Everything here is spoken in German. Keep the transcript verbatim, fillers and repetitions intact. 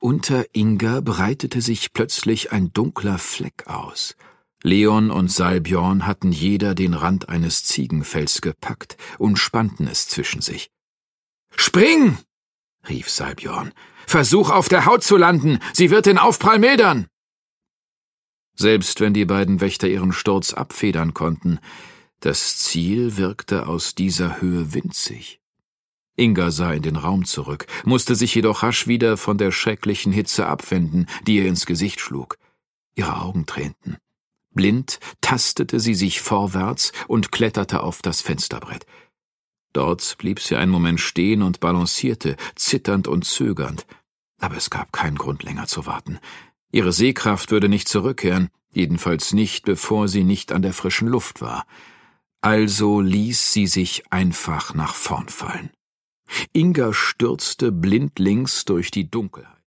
Unter Inga breitete sich plötzlich ein dunkler Fleck aus. Leon und Salbjorn hatten jeder den Rand eines Ziegenfells gepackt und spannten es zwischen sich. »Spring!« rief Salbjorn. »Versuch, auf der Haut zu landen! Sie wird den Aufprall mildern!« Selbst wenn die beiden Wächter ihren Sturz abfedern konnten, das Ziel wirkte aus dieser Höhe winzig. Inga sah in den Raum zurück, musste sich jedoch rasch wieder von der schrecklichen Hitze abwenden, die ihr ins Gesicht schlug. Ihre Augen tränten. Blind tastete sie sich vorwärts und kletterte auf das Fensterbrett. Dort blieb sie einen Moment stehen und balancierte, zitternd und zögernd. Aber es gab keinen Grund, länger zu warten. Ihre Sehkraft würde nicht zurückkehren, jedenfalls nicht, bevor sie nicht an der frischen Luft war. Also ließ sie sich einfach nach vorn fallen. Inga stürzte blindlings durch die Dunkelheit.